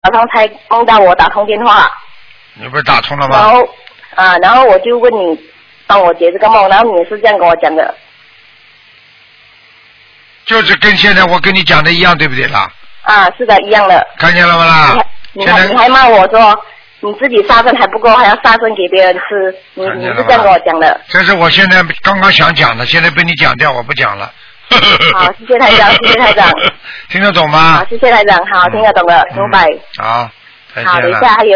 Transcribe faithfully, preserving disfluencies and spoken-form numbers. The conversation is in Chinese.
早上才梦到我打通电话。 你不是打通了吗？ 然后啊，然后我就问你帮我解这个梦，然后你也是这样跟我讲的。 就是跟现在我跟你讲的一样，对不对啦？ 啊，是的，一样的。 看见了吗啦？ 你还你还骂我说你自己杀生还不够，还要杀生给别人吃，你你是这样跟我讲的。 这是我现在刚刚想讲的，现在被你讲掉，我不讲了。 好，谢谢台长，谢谢台长。 听得懂吗？ 好，谢谢台长，好，听得懂了，明白。 好，再见了。 好，等一下还有。